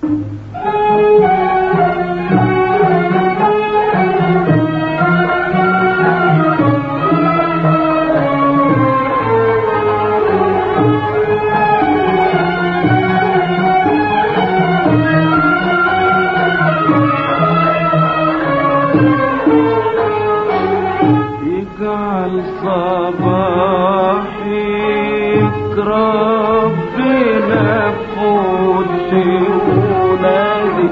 صباحك ربنا فوت ونادي،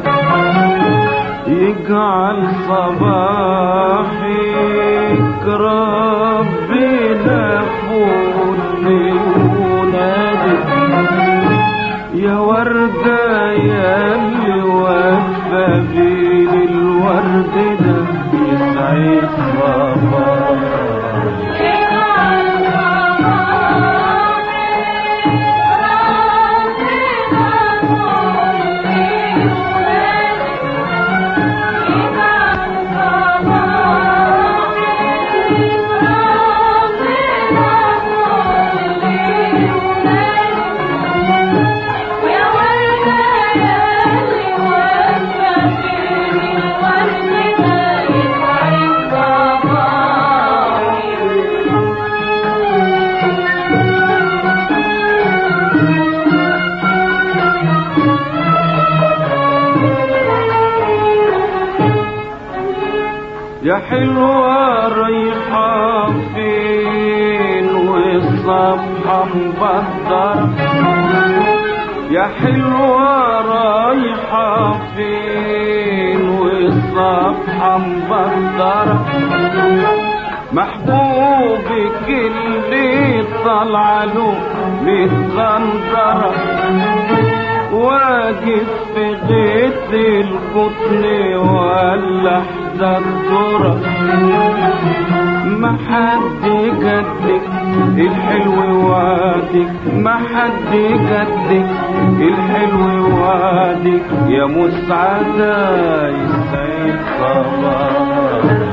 يجعل صباحك ربنا فوت ونادي، يا وردة يا اللي واقفة بين الورد ده يسعد صباحك. يا حلوة رايحة فين والصبحة مبدرة، يا حلوة رايحة فين والصبحة مبدرة، محبوبك اللي طالعة له متغندرة، واقف في غيط القطن ولا حدا الذرة، ما حد جدك الحلو وادك، ما حد جدك الحلو وادك، يا مسعدة يسعد صباحك.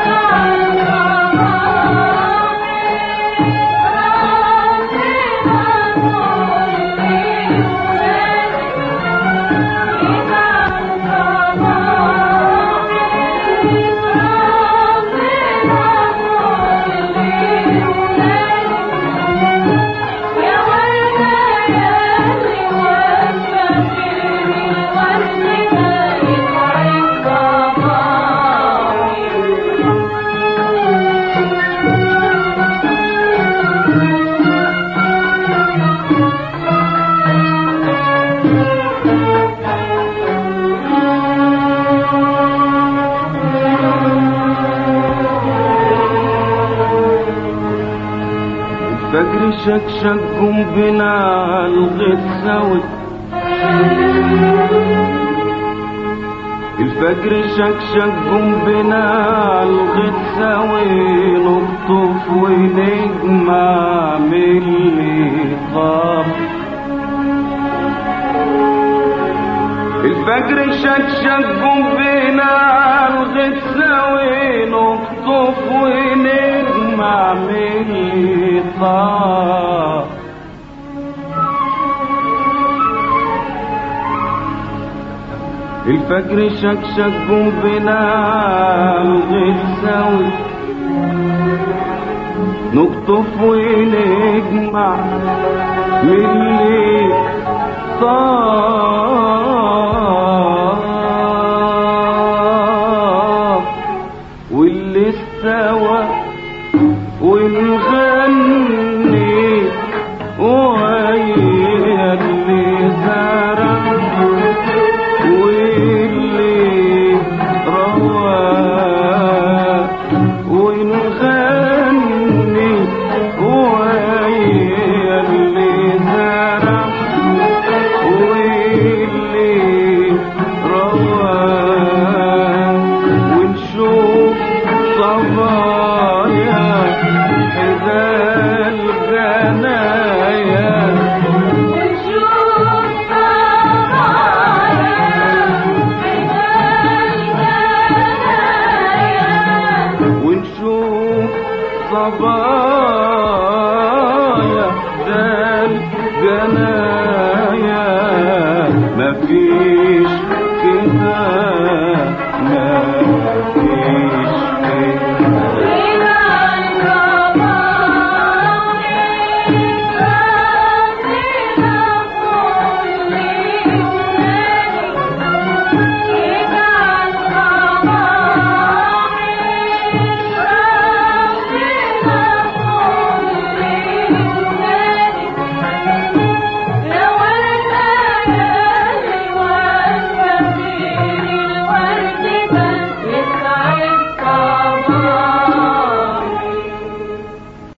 الفجر شكشك جنبنا الغيط سوي، الفجر شكشك جنبنا الغيط سوي، نقطف ونجمع من اللي طاب، الفجر شكشك جنبنا الغيط سوي، نقطف ونجمع من اللي طاب، الفجر شكشك جنبنا الغيط سوي، نقطف ونجمع من اللي طاب، واللي استوى ونغني ويا اللي زرع واللي روى، ونغني ويا اللي زرع واللي عيش كده